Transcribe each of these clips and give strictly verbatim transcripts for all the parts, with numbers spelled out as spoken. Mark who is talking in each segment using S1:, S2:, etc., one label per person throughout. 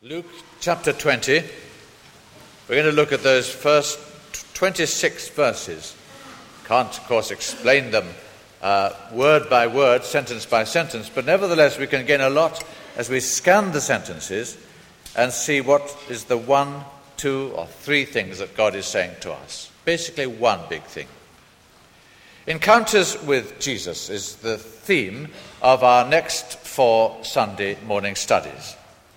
S1: Luke chapter twenty, we're going to look at those first twenty-six verses. Can't, of course, explain them uh, word by word, sentence by sentence, but nevertheless we can gain a lot as we scan the sentences and see what is the one, two, or three things that God is saying to us. Basically one big thing. Encounters with Jesus is the theme of our next four Sunday morning studies.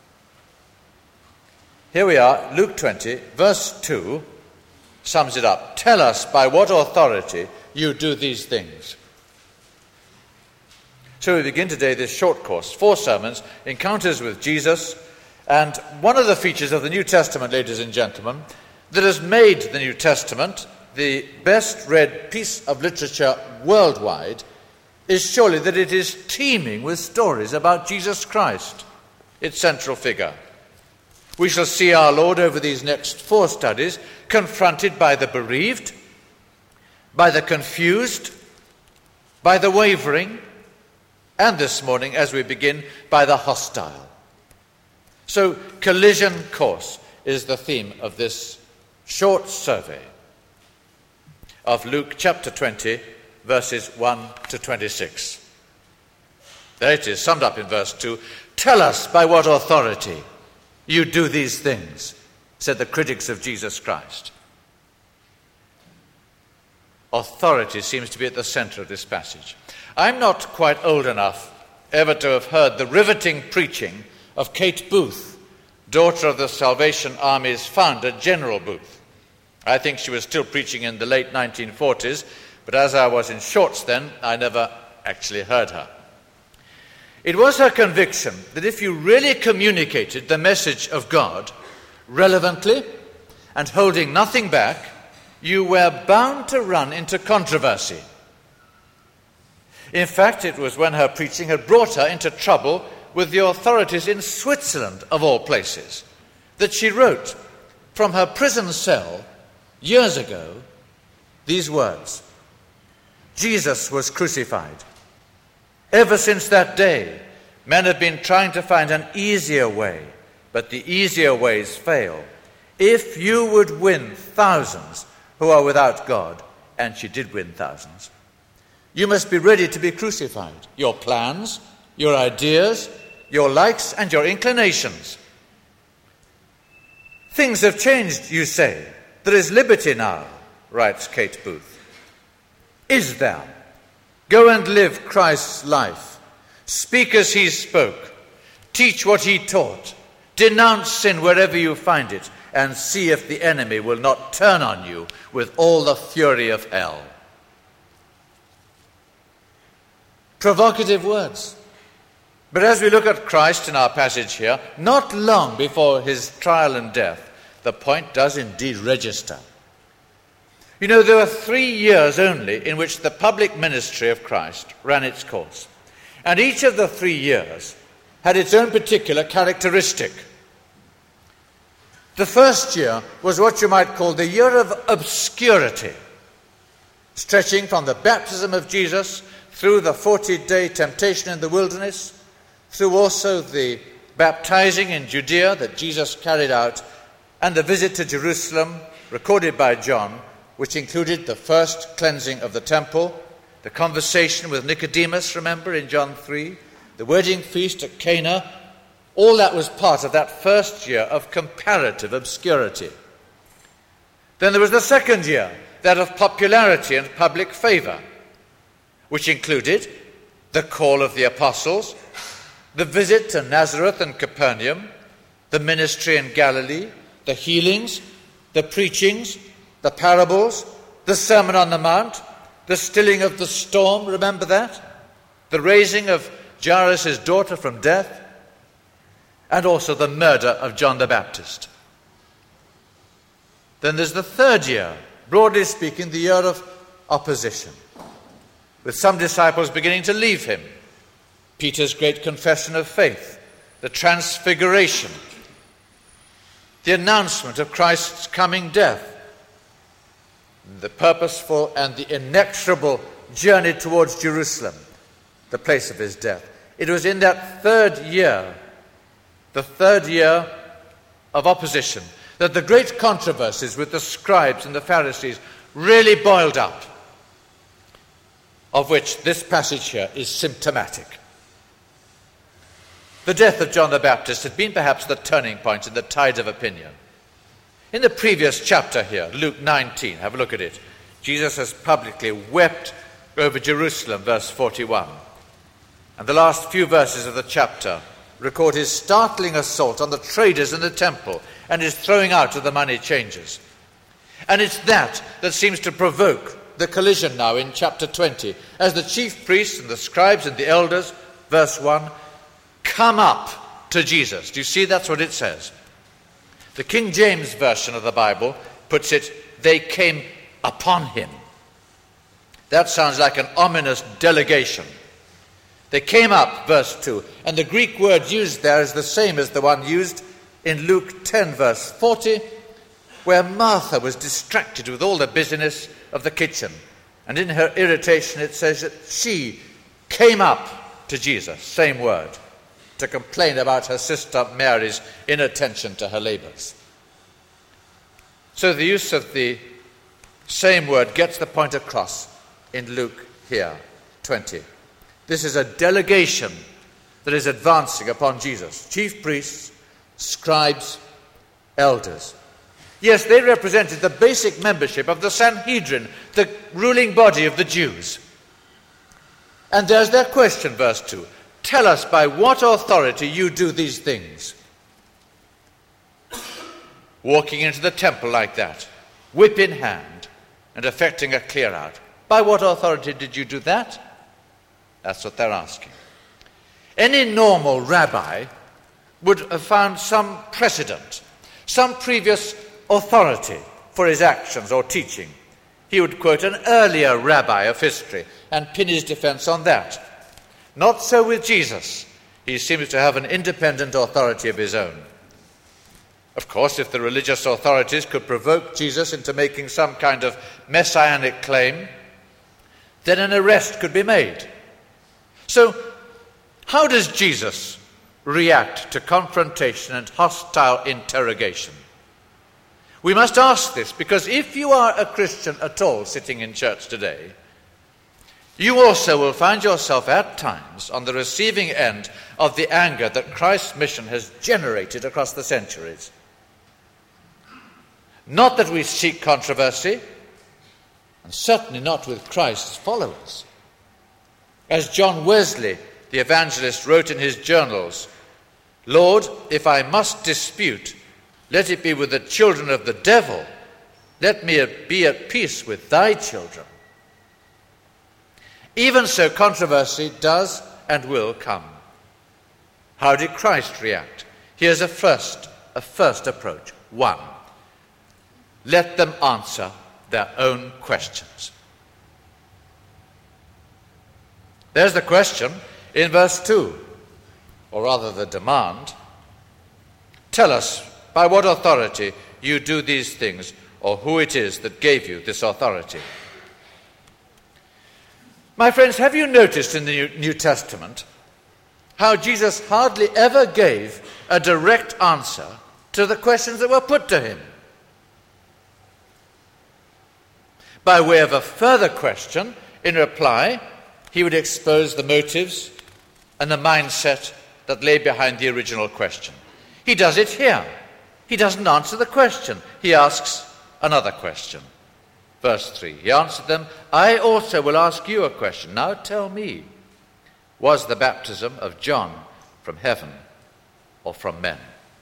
S1: Here we are, Luke twenty, verse two, sums it up. Tell us by what authority you do these things. So we begin today this short course, four sermons, encounters with Jesus, and one of the features of the New Testament, ladies and gentlemen, that has made the New Testament the best read piece of literature worldwide is surely that it is teeming with stories about Jesus Christ, its central figure. We shall see our Lord over these next four studies confronted by the bereaved, by the confused, by the wavering, and this morning, as we begin, by the hostile. So, collision course is the theme of this short survey of Luke chapter twenty, verses one to twenty-six. There it is, summed up in verse two. Tell us by what authority you do these things, said the critics of Jesus Christ. Authority seems to be at the center of this passage. I'm not quite old enough ever to have heard the riveting preaching of Kate Booth, daughter of the Salvation Army's founder, General Booth. I think she was still preaching in the late nineteen forties, but as I was in shorts then, I never actually heard her. It was her conviction that if you really communicated the message of God relevantly and holding nothing back, you were bound to run into controversy. In fact, it was when her preaching had brought her into trouble with the authorities in Switzerland, of all places, that she wrote from her prison cell years ago these words: Jesus was crucified. Ever since that day, men have been trying to find an easier way, but the easier ways fail. If you would win thousands who are without God, and she did win thousands, you must be ready to be crucified. Your plans, your ideas, your likes, and your inclinations. Things have changed, you say. There is liberty now, writes Kate Booth. Is there? Go and live Christ's life. Speak as he spoke. Teach what he taught. Denounce sin wherever you find it, and see if the enemy will not turn on you with all the fury of hell. Provocative words. But as we look at Christ in our passage here, not long before his trial and death, the point does indeed register. You know, there were three years only in which the public ministry of Christ ran its course. And each of the three years had its own particular characteristic. The first year was what you might call the year of obscurity, stretching from the baptism of Jesus through the forty-day temptation in the wilderness, through also the baptizing in Judea that Jesus carried out, and the visit to Jerusalem, recorded by John, which included the first cleansing of the temple, the conversation with Nicodemus, remember, in John three, the wedding feast at Cana. All that was part of that first year of comparative obscurity. Then there was the second year, that of popularity and public favor, which included the call of the apostles, the visit to Nazareth and Capernaum, the ministry in Galilee, the healings, the preachings, the parables, the Sermon on the Mount, the stilling of the storm, remember that? The raising of Jairus' daughter from death, and also the murder of John the Baptist. Then there's the third year, broadly speaking, the year of opposition, with some disciples beginning to leave him. Peter's great confession of faith, the transfiguration, the announcement of Christ's coming death, the purposeful and the inexorable journey towards Jerusalem, the place of his death. It was in that third year, the third year of opposition, that the great controversies with the scribes and the Pharisees really boiled up, of which this passage here is symptomatic. The death of John the Baptist had been perhaps the turning point in the tide of opinion. In the previous chapter here, Luke nineteen, have a look at it, Jesus has publicly wept over Jerusalem, verse forty-one. And the last few verses of the chapter record his startling assault on the traders in the temple and his throwing out of the money changers. And it's that that seems to provoke the collision now in chapter twenty, as the chief priests and the scribes and the elders, verse one, come up to Jesus. Do you see that's what it says? The King James Version of the Bible puts it, they came upon him. That sounds like an ominous delegation. They came up, verse two, and the Greek word used there is the same as the one used in Luke ten, verse forty, where Martha was distracted with all the busyness of the kitchen. And in her irritation it says that she came up to Jesus, same word, to complain about her sister Mary's inattention to her labors. So the use of the same word gets the point across in Luke here, twenty. This is a delegation that is advancing upon Jesus. Chief priests, scribes, elders. Yes, they represented the basic membership of the Sanhedrin, the ruling body of the Jews. And there's their question, verse two. Tell us by what authority you do these things. Walking into the temple like that, whip in hand, and effecting a clear out. By what authority did you do that? That's what they're asking. Any normal rabbi would have found some precedent, some previous authority for his actions or teaching. He would quote an earlier rabbi of history and pin his defense on that. Not so with Jesus. He seems to have an independent authority of his own. Of course, if the religious authorities could provoke Jesus into making some kind of messianic claim, then an arrest could be made. So, how does Jesus react to confrontation and hostile interrogation? We must ask this because if you are a Christian at all sitting in church today, you also will find yourself at times on the receiving end of the anger that Christ's mission has generated across the centuries. Not that we seek controversy, and certainly not with Christ's followers. As John Wesley, the evangelist, wrote in his journals, Lord, if I must dispute, let it be with the children of the devil. Let me be at peace with thy children. Even so, controversy does and will come. How did Christ react? Here's a first, a first approach. One, let them answer their own questions. There's the question in verse two, or rather the demand. Tell us by what authority you do these things, or who it is that gave you this authority. My friends, have you noticed in the New Testament how Jesus hardly ever gave a direct answer to the questions that were put to him? By way of a further question, in reply, he would expose the motives and the mindset that lay behind the original question. He does it here. He doesn't answer the question. He asks another question. Verse three, he answered them, I also will ask you a question. Now tell me, was the baptism of John from heaven or from men?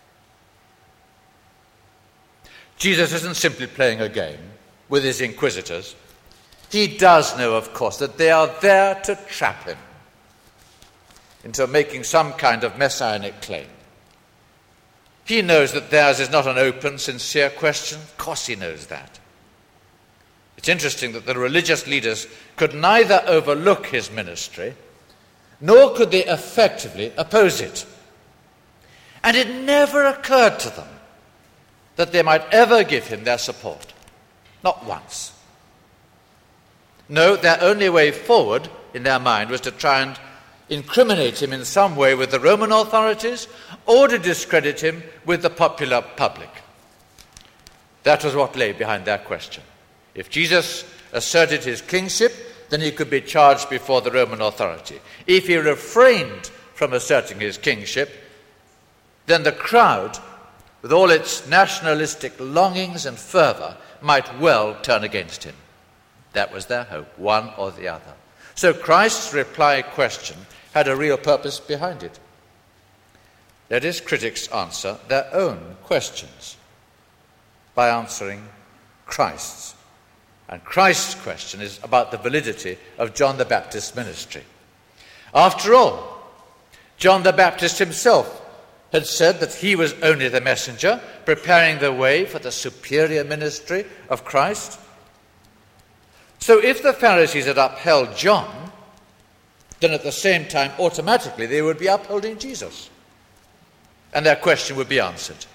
S1: Jesus isn't simply playing a game with his inquisitors. He does know, of course, that they are there to trap him into making some kind of messianic claim. He knows that theirs is not an open, sincere question. Of course he knows that. It's interesting that the religious leaders could neither overlook his ministry, nor could they effectively oppose it. And it never occurred to them that they might ever give him their support. Not once. No, their only way forward in their mind was to try and incriminate him in some way with the Roman authorities or to discredit him with the popular public. That was what lay behind that question. If Jesus asserted his kingship, then he could be charged before the Roman authority. If he refrained from asserting his kingship, then the crowd, with all its nationalistic longings and fervour, might well turn against him. That was their hope, one or the other. So Christ's reply question had a real purpose behind it. Let his critics answer their own questions by answering Christ's. And Christ's question is about the validity of John the Baptist's ministry. After all, John the Baptist himself had said that he was only the messenger, preparing the way for the superior ministry of Christ. So if the Pharisees had upheld John, then at the same time, automatically, they would be upholding Jesus. And their question would be answered.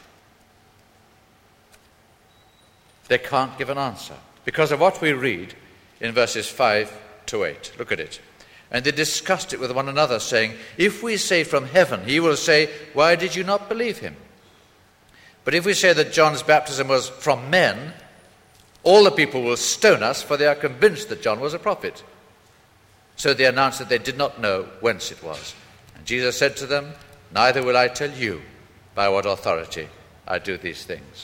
S1: They can't give an answer because of what we read in verses five to eight. Look at it. And they discussed it with one another, saying, if we say from heaven, he will say, why did you not believe him? But if we say that John's baptism was from men, all the people will stone us, for they are convinced that John was a prophet. So they announced that they did not know whence it was. And Jesus said to them, neither will I tell you by what authority I do these things.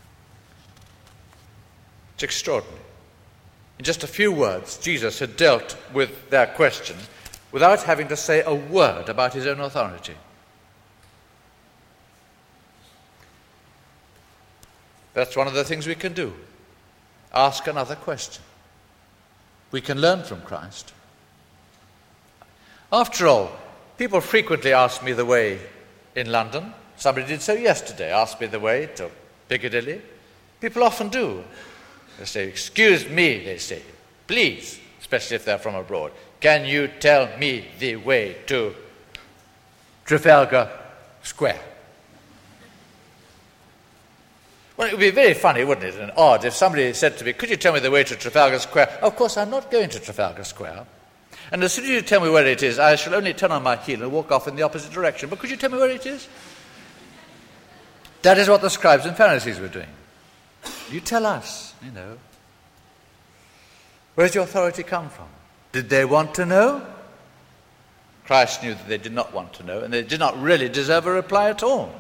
S1: It's extraordinary. In just a few words, Jesus had dealt with their question without having to say a word about his own authority. That's one of the things we can do. Ask another question. We can learn from Christ. After all, people frequently ask me the way in London. Somebody did so yesterday, asked me the way to Piccadilly. People often do. They say, excuse me, they say, please, especially if they're from abroad, can you tell me the way to Trafalgar Square? Well, it would be very funny, wouldn't it, and odd if somebody said to me, could you tell me the way to Trafalgar Square? Of course, I'm not going to Trafalgar Square. And as soon as you tell me where it is, I shall only turn on my heel and walk off in the opposite direction. But could you tell me where it is? That is what the scribes and Pharisees were doing. You tell us, you know. Where does your authority come from? Did they want to know? Christ knew that they did not want to know, and they did not really deserve a reply at all.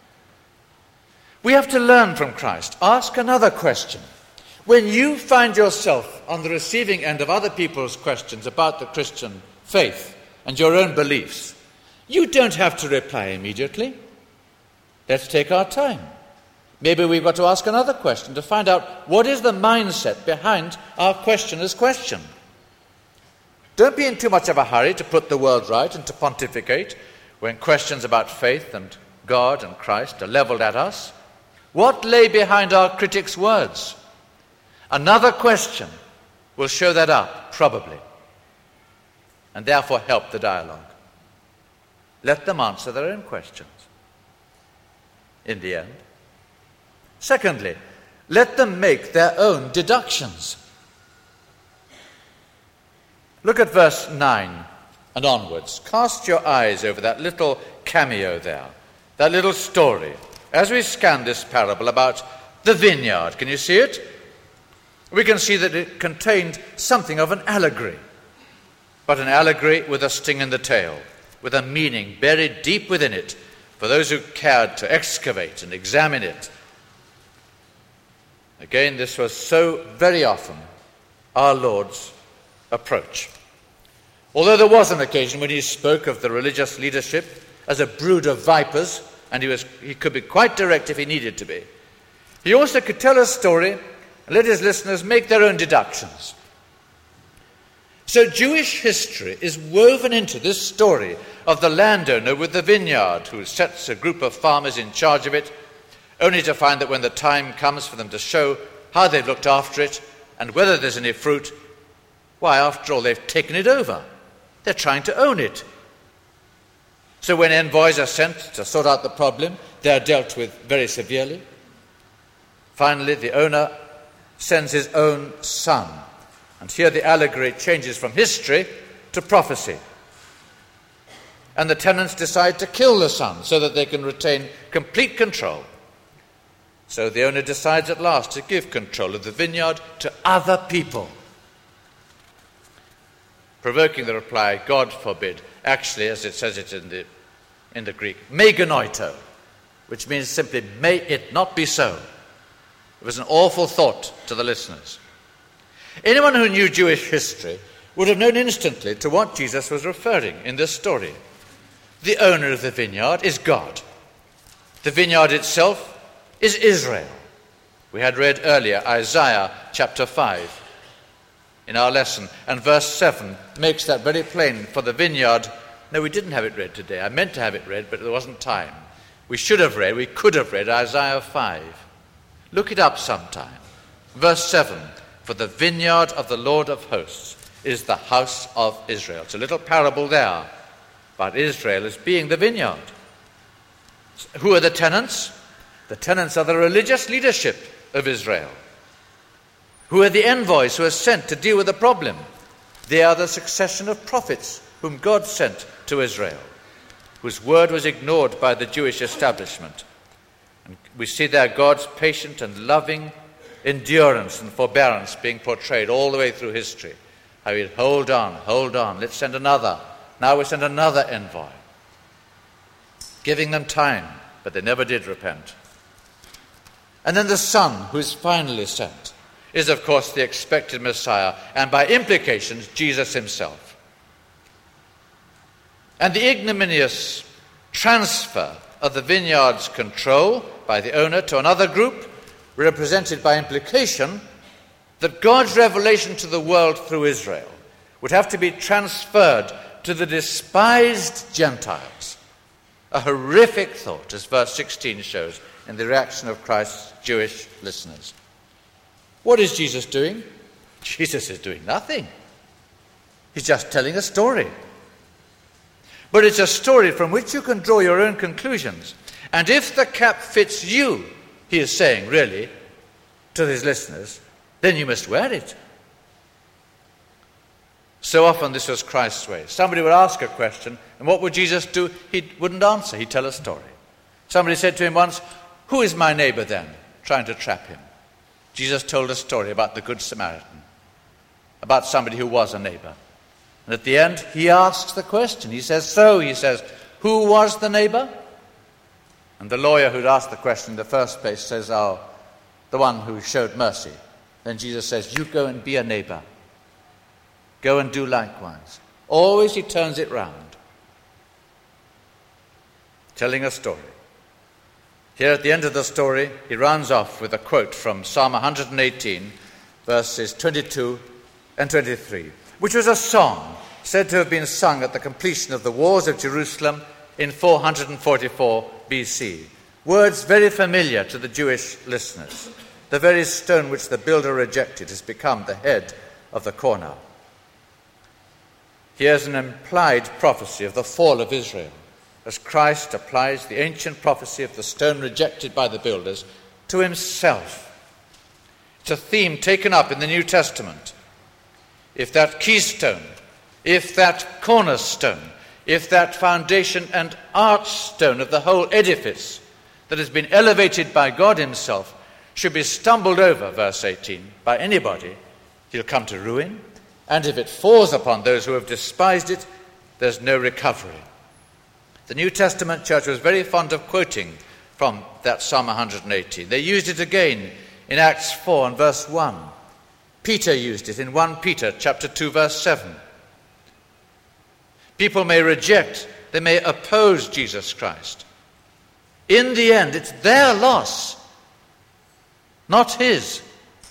S1: We have to learn from Christ. Ask another question. When you find yourself on the receiving end of other people's questions about the Christian faith and your own beliefs, you don't have to reply immediately. Let's take our time. Maybe we've got to ask another question to find out what is the mindset behind our questioner's question. Don't be in too much of a hurry to put the world right and to pontificate when questions about faith and God and Christ are levelled at us. What lay behind our critics' words? Another question will show that up, probably, and therefore help the dialogue. Let them answer their own questions in the end. Secondly, let them make their own deductions. Look at verse nine and onwards. Cast your eyes over that little cameo there, that little story, as we scan this parable about the vineyard. Can you see it? We can see that it contained something of an allegory, but an allegory with a sting in the tail, with a meaning buried deep within it for those who cared to excavate and examine it. Again, this was so very often our Lord's approach. Although there was an occasion when he spoke of the religious leadership as a brood of vipers, and he was he could be quite direct if he needed to be, he also could tell a story and let his listeners make their own deductions. So Jewish history is woven into this story of the landowner with the vineyard who sets a group of farmers in charge of it, only to find that when the time comes for them to show how they've looked after it and whether there's any fruit, why, after all, they've taken it over. They're trying to own it. So when envoys are sent to sort out the problem, they're dealt with very severely. Finally, the owner sends his own son. And here the allegory changes from history to prophecy. and the tenants decide to kill the son so that they can retain complete control. So the owner decides at last to give control of the vineyard to other people. Provoking the reply, God forbid, actually, as it says it in the, in the Greek, me genoito, which means simply, may it not be so. It was an awful thought to the listeners. Anyone who knew Jewish history would have known instantly to what Jesus was referring in this story. The owner of the vineyard is God. The vineyard itself is Israel. We had read earlier Isaiah chapter five in our lesson, and verse seven makes that very plain. For the vineyard, no, we didn't have it read today. I meant to have it read, but there wasn't time. We should have read, we could have read Isaiah five. Look it up sometime. Verse seven, for the vineyard of the Lord of hosts is the house of Israel. It's a little parable there, but Israel as being the vineyard. Who are the tenants? The tenants are the religious leadership of Israel. Who are the envoys who are sent to deal with the problem? They are the succession of prophets whom God sent to Israel, whose word was ignored by the Jewish establishment. And we see there God's patient and loving endurance and forbearance being portrayed all the way through history. How he'd hold on, hold on, let's send another. Now we send another envoy. Giving them time, but they never did repent. And then the Son, who is finally sent, is of course the expected Messiah, and by implication, Jesus himself. And the ignominious transfer of the vineyard's control by the owner to another group, represented by implication that God's revelation to the world through Israel would have to be transferred to the despised Gentiles. A horrific thought, as verse sixteen shows, in the reaction of Christ's Jewish listeners. What is Jesus doing? Jesus is doing nothing. He's just telling a story. But it's a story from which you can draw your own conclusions. And if the cap fits you, he is saying, really, to his listeners, then you must wear it. So often this was Christ's way. Somebody would ask a question, and what would Jesus do? He wouldn't answer. He'd tell a story. Somebody said to him once, who is my neighbor then? Trying to trap him. Jesus told a story about the Good Samaritan, about somebody who was a neighbor. And at the end, he asks the question. He says, so, he says, who was the neighbor? And the lawyer who'd asked the question in the first place says, oh, the one who showed mercy. Then Jesus says, you go and be a neighbor. Go and do likewise. Always he turns it round, telling a story. Here at the end of the story, he rounds off with a quote from Psalm one hundred eighteen, verses twenty-two and twenty-three, which was a song said to have been sung at the completion of the wars of Jerusalem in four hundred forty-four B C. Words very familiar to the Jewish listeners. The very stone which the builder rejected has become the head of the corner. Here's an implied prophecy of the fall of Israel, as Christ applies the ancient prophecy of the stone rejected by the builders to himself. It's a theme taken up in the New Testament. If that keystone, if that cornerstone, if that foundation and archstone of the whole edifice that has been elevated by God himself should be stumbled over, verse eighteen, by anybody, he'll come to ruin. And if it falls upon those who have despised it, there's no recovery. The New Testament church was very fond of quoting from that Psalm one hundred eighteen. They used it again in Acts four and verse one. Peter used it in First Peter chapter two, verse seven. People may reject, they may oppose Jesus Christ. In the end, it's their loss, not his.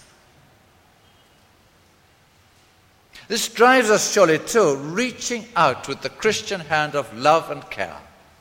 S1: This drives us surely to reaching out with the Christian hand of love and care.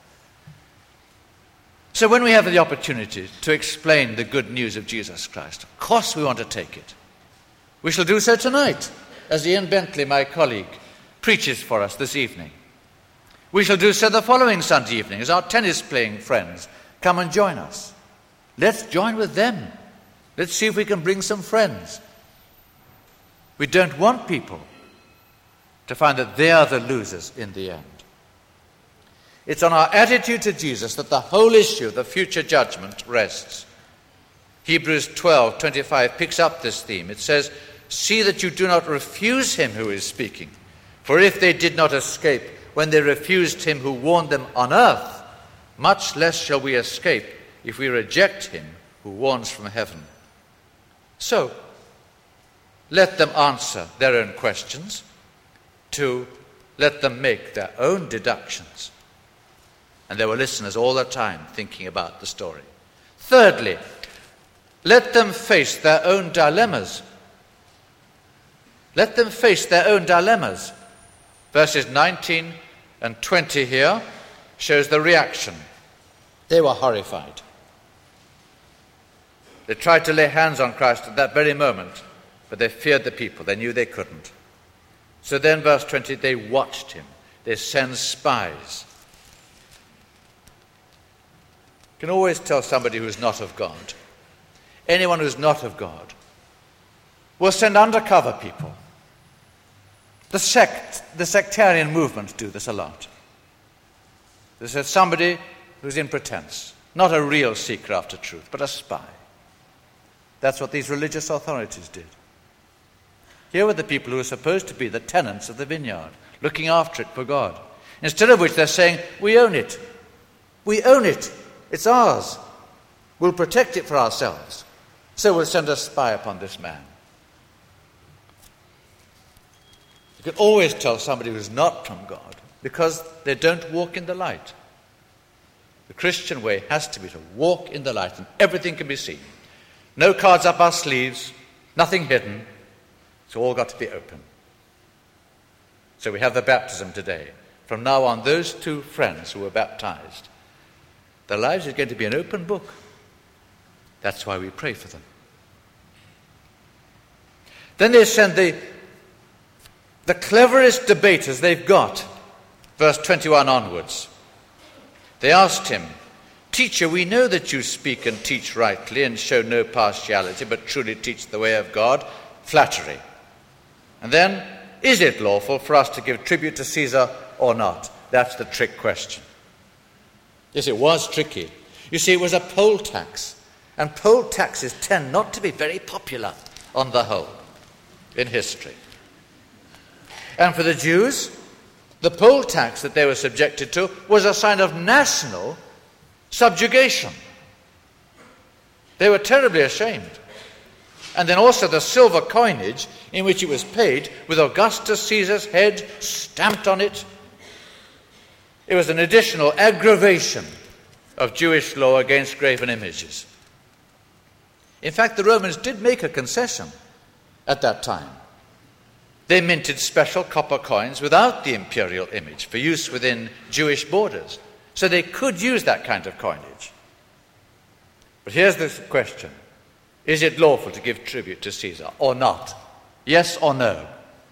S1: So when we have the opportunity to explain the good news of Jesus Christ, of course we want to take it. We shall do so tonight, as Ian Bentley, my colleague, preaches for us this evening. We shall do so the following Sunday evening, as our tennis-playing friends come and join us. Let's join with them. Let's see if we can bring some friends. We don't want people to find that they are the losers in the end. It's on our attitude to Jesus that the whole issue of the future judgment rests. Hebrews twelve twenty-five picks up this theme. It says, "See that you do not refuse him who is speaking. For if they did not escape when they refused him who warned them on earth, much less shall we escape if we reject him who warns from heaven." So, let them answer their own questions. Two, let them make their own deductions. And there were listeners all the time thinking about the story. Thirdly, let them face their own dilemmas. Let them face their own dilemmas. Verses nineteen and twenty here shows the reaction. They were horrified. They tried to lay hands on Christ at that very moment, but they feared the people. They knew they couldn't. So then, verse twenty, they watched him. They send spies. You can always tell somebody who's not of God. Anyone who's not of God will send undercover people. The sect, the sectarian movements do this a lot. They said somebody who's in pretense, not a real seeker after truth, but a spy. That's what these religious authorities did. Here were the people who were supposed to be the tenants of the vineyard, looking after it for God. Instead of which they're saying, we own it. We own it. It's ours. We'll protect it for ourselves. So we'll send a spy upon this man. You can always tell somebody who's not from God because they don't walk in the light. The Christian way has to be to walk in the light and everything can be seen. No cards up our sleeves, nothing hidden. It's all got to be open. So we have the baptism today. From now on, those two friends who were baptized, their lives are going to be an open book. That's why we pray for them. Then they send the, the cleverest debaters they've got, verse twenty-one onwards. They asked him, "Teacher, we know that you speak and teach rightly and show no partiality, but truly teach the way of God." Flattery. And then, is it lawful for us to give tribute to Caesar or not? That's the trick question. Yes, it was tricky. You see, it was a poll tax. And poll taxes tend not to be very popular on the whole in history. And for the Jews, the poll tax that they were subjected to was a sign of national subjugation. They were terribly ashamed. And then also the silver coinage in which it was paid with Augustus Caesar's head stamped on it. It was an additional aggravation of Jewish law against graven images. In fact, the Romans did make a concession at that time. They minted special copper coins without the imperial image for use within Jewish borders. So they could use that kind of coinage. But here's the question. Is it lawful to give tribute to Caesar or not? Yes or no?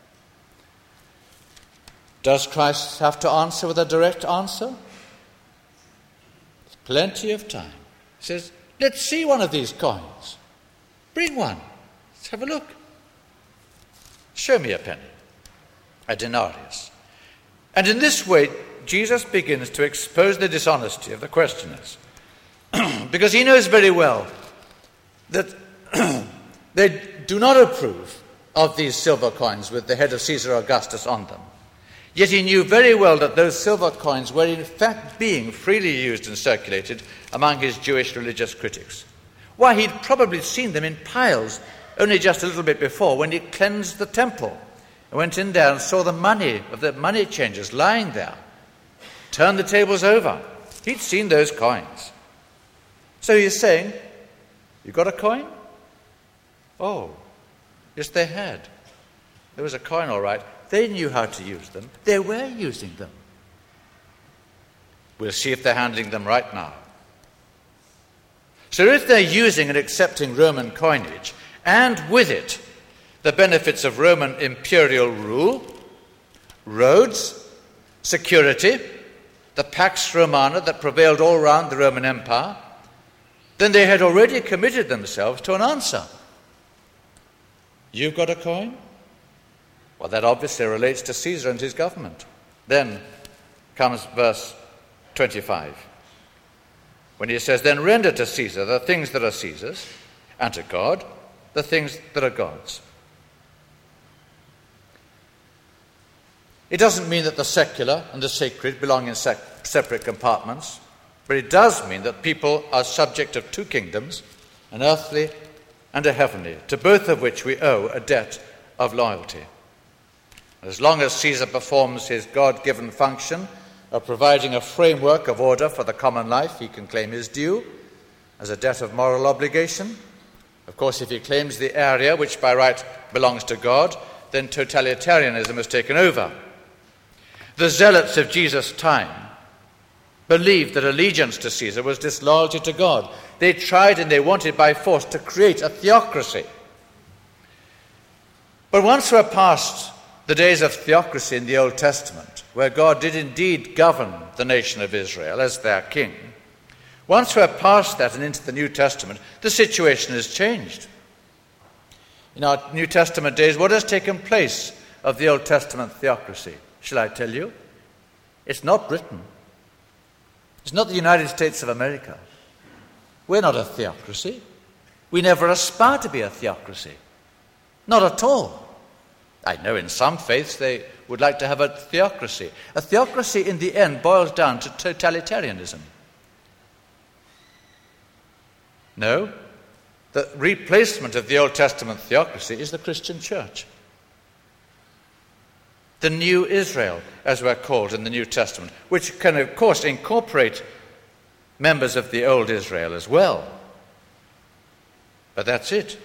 S1: Does Christ have to answer with a direct answer? There's plenty of time. He says, let's see one of these coins. Bring one. Let's have a look. Show me a penny, a denarius. And in this way, Jesus begins to expose the dishonesty of the questioners. Because he knows very well that they do not approve of these silver coins with the head of Caesar Augustus on them. Yet he knew very well that those silver coins were in fact being freely used and circulated among his Jewish religious critics. Why, he'd probably seen them in piles only just a little bit before when he cleansed the temple and went in there and saw the money of the money changers lying there, turned the tables over. He'd seen those coins. So he's saying, you got a coin? Oh, yes, they had. There was a coin, all right. They knew how to use them. They were using them. We'll see if they're handling them right now. So if they're using and accepting Roman coinage, and with it the benefits of Roman imperial rule, roads, security, the Pax Romana that prevailed all round the Roman Empire, then they had already committed themselves to an answer. You've got a coin? Well, that obviously relates to Caesar and his government. Then comes verse twenty-five, when he says, "Then render to Caesar the things that are Caesar's, and to God the things that are God's." It doesn't mean that the secular and the sacred belong in sec- separate compartments, but it does mean that people are subject of two kingdoms, an earthly and a heavenly, to both of which we owe a debt of loyalty. As long as Caesar performs his God-given function of providing a framework of order for the common life, he can claim his due as a debt of moral obligation. Of course, if he claims the area which by right belongs to God, then totalitarianism has taken over. The zealots of Jesus' time believed that allegiance to Caesar was disloyalty to God. They tried and they wanted by force to create a theocracy. But once we're past the days of theocracy in the Old Testament, where God did indeed govern the nation of Israel as their king, once we're past that and into the New Testament, the situation has changed. In our New Testament days, what has taken place of the Old Testament theocracy? Shall I tell you? It's not Britain. It's not the United States of America. We're not a theocracy. We never aspire to be a theocracy. Not at all. I know in some faiths they would like to have a theocracy. A theocracy in the end boils down to totalitarianism. No, the replacement of the Old Testament theocracy is the Christian church. The new Israel, as we're called in the New Testament, which can, of course, incorporate members of the old Israel as well. But that's it.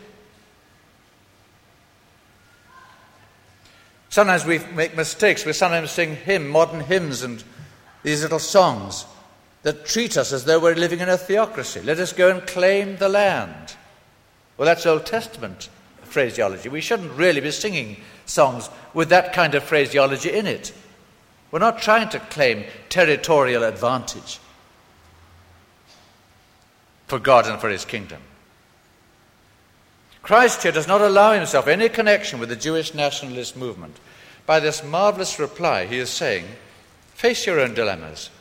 S1: Sometimes we make mistakes. We sometimes sing hymn, modern hymns and these little songs that treat us as though we're living in a theocracy. Let us go and claim the land. Well, that's Old Testament phraseology. We shouldn't really be singing songs with that kind of phraseology in it. We're not trying to claim territorial advantage for God and for his kingdom. Christ here does not allow himself any connection with the Jewish nationalist movement. By this marvelous reply, he is saying, face your own dilemmas.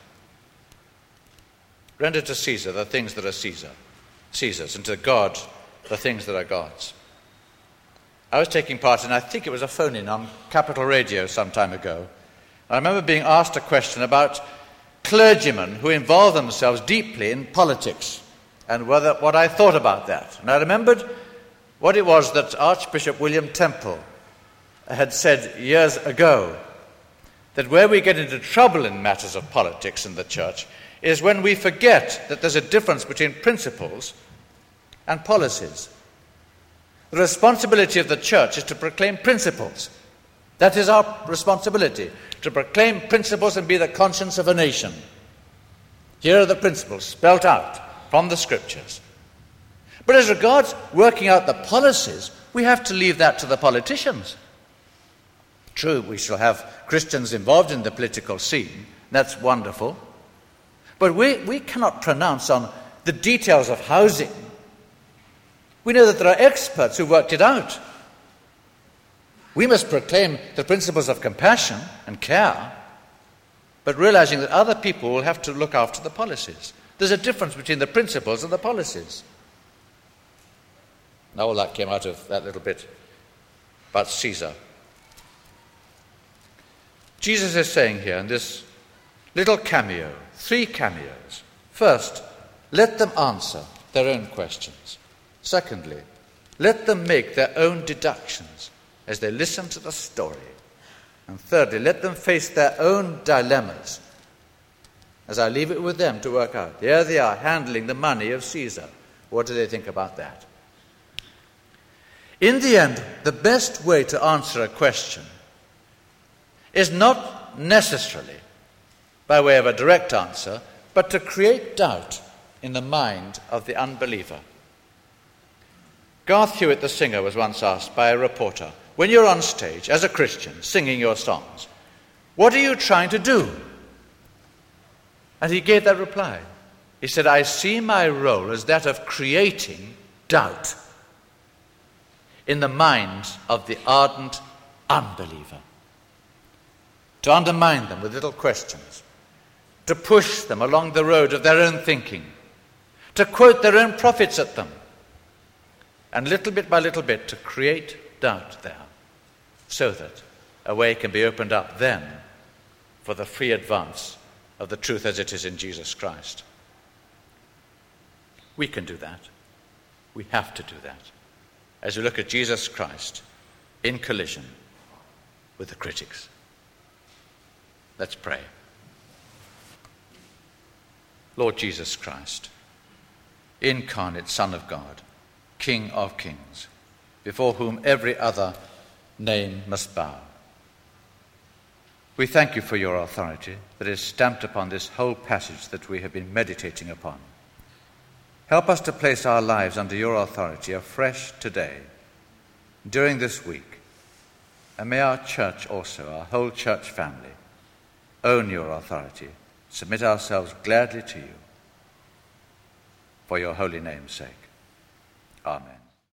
S1: Render to Caesar the things that are Caesar, Caesar's, and to God the things that are God's. I was taking part in, I think it was a phone-in on Capital Radio some time ago. I remember being asked a question about clergymen who involve themselves deeply in politics and whether what I thought about that. And I remembered what it was that Archbishop William Temple had said years ago, that where we get into trouble in matters of politics in the church is when we forget that there's a difference between principles and policies. The responsibility of the church is to proclaim principles. That is our responsibility, to proclaim principles and be the conscience of a nation. Here are the principles spelt out from the Scriptures. But as regards working out the policies, we have to leave that to the politicians. True, we shall have Christians involved in the political scene. That's wonderful. But we, we cannot pronounce on the details of housing. We know that there are experts who worked it out. We must proclaim the principles of compassion and care, but realizing that other people will have to look after the policies. There's a difference between the principles and the policies. Now all that came out of that little bit about Caesar. Jesus is saying here in this little cameo, three cameos. First, let them answer their own questions. Secondly, let them make their own deductions as they listen to the story. And thirdly, let them face their own dilemmas as I leave it with them to work out. There they are, handling the money of Caesar. What do they think about that? In the end, the best way to answer a question is not necessarily by way of a direct answer, but to create doubt in the mind of the unbeliever. Garth Hewitt, the singer, was once asked by a reporter, when you're on stage as a Christian singing your songs, what are you trying to do? And he gave that reply. He said, I see my role as that of creating doubt in the mind of the ardent unbeliever. To undermine them with little questions, to push them along the road of their own thinking, to quote their own prophets at them, and little bit by little bit to create doubt there, so that a way can be opened up then for the free advance of the truth as it is in Jesus Christ. We can do that. We have to do that as we look at Jesus Christ in collision with the critics. Let's pray. Lord Jesus Christ, incarnate Son of God, King of kings, before whom every other name must bow. We thank you for your authority that is stamped upon this whole passage that we have been meditating upon. Help us to place our lives under your authority afresh today, during this week, and may our church also, our whole church family, own your authority, submit ourselves gladly to you, for your holy name's sake. Amen.